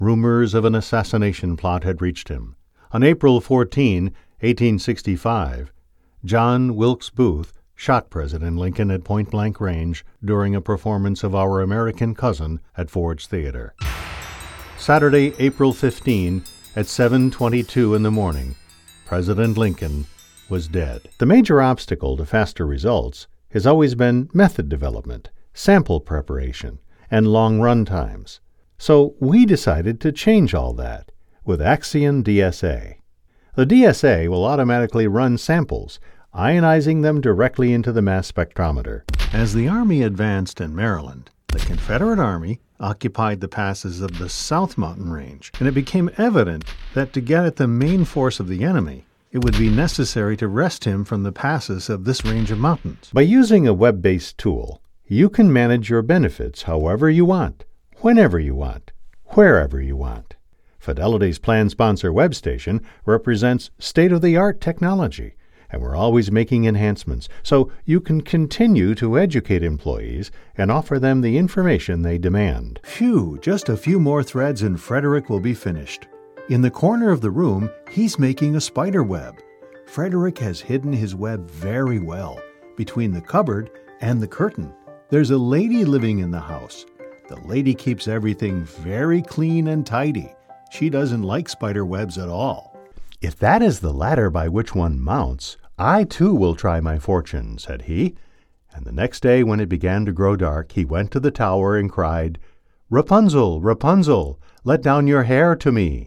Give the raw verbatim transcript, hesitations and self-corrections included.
Rumors of an assassination plot had reached him. On April fourteenth, eighteen sixty-five, John Wilkes Booth shot President Lincoln at point-blank range during a performance of Our American Cousin at Ford's Theater. Saturday, April fifteenth, at seven twenty-two in the morning, President Lincoln was dead. The major obstacle to faster results has always been method development, sample preparation, and long run times. So we decided to change all that with Axion D S A. The D S A will automatically run samples, ionizing them directly into the mass spectrometer. As the Army advanced in Maryland, the Confederate Army occupied the passes of the South Mountain Range, and it became evident that to get at the main force of the enemy, it would be necessary to wrest him from the passes of this range of mountains. By using a web-based tool, you can manage your benefits however you want, whenever you want, wherever you want. Fidelity's plan sponsor web station represents state-of-the-art technology, and we're always making enhancements so you can continue to educate employees and offer them the information they demand. Phew, just a few more threads and Frederick will be finished. In the corner of the room, he's making a spider web. Frederick has hidden his web very well between the cupboard and the curtain. There's a lady living in the house. The lady keeps everything very clean and tidy. She doesn't like spider webs at all. If that is the ladder by which one mounts, I too will try my fortune, said he. And the next day when it began to grow dark, he went to the tower and cried, Rapunzel, Rapunzel, let down your hair to me.